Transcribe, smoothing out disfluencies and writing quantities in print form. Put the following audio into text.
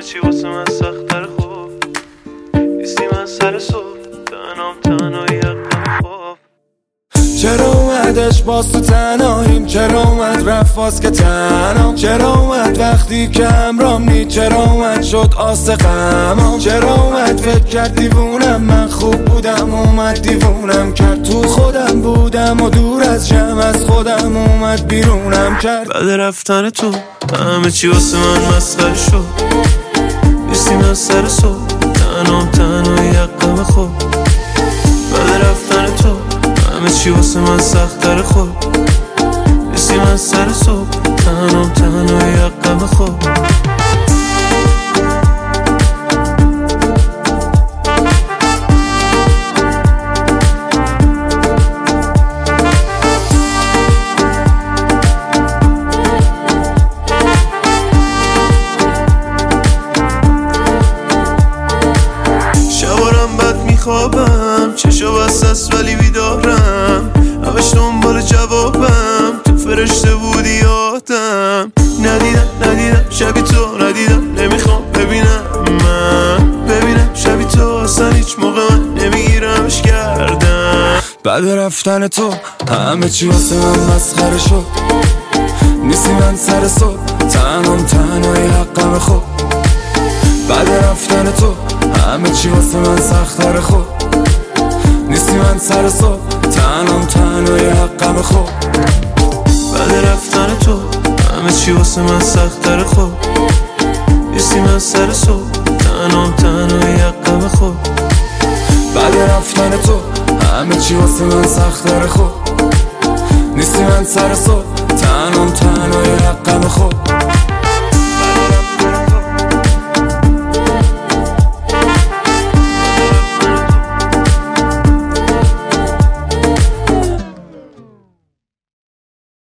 چی واسه من سخت‌تر خوب نیستی من سر صبح تنهایی حقم خوب چرا اومدش باز تو تنهاییم چرا اومد رفت باز که تنهام چرا اومد وقتی که همرام نی چرا اومد شد آس غمام چرا اومد فکر کرد دیوونم من خوب بودم اومد دیوونم کرد تو خودم بودم و دور از جمع از خودم اومد بیرونم کرد بعد رفتن تو همه چی واسه من مسخره شد نیستی من سر صبح تنهایی حقم خوب بعد رفتن تو همه چی واسه من سخت‌تر خوب نیستی من سر صبح تنهایی حقم خوب شبارم بد میخوابم چشا بستست ولی بیدارم همش دنبال جوابم تو فرشته بودی یادم ندیدم شبی تو ندیدم نمیخوام ببینم من ببینم شبی تو اصلا هیچ موقع من نمیگیرمش کردم بعد رفتن تو همه چی واسه من مسخره شد نیستی من سر صبح تنهایی حقم خوب بعد رفتن تو همه چی واسه من سخت‌تر خوب نیستی من سر صبح تنهایی حقم خوب بعد رفتن تو همه چی واسه من سخت‌تر خوب نیستی من سر صبح تنهایی حقم خوب بعد رفتن تو همه چی واسه من سخت‌تر خوب نیستی من سر صبح تنهایی حقم خوب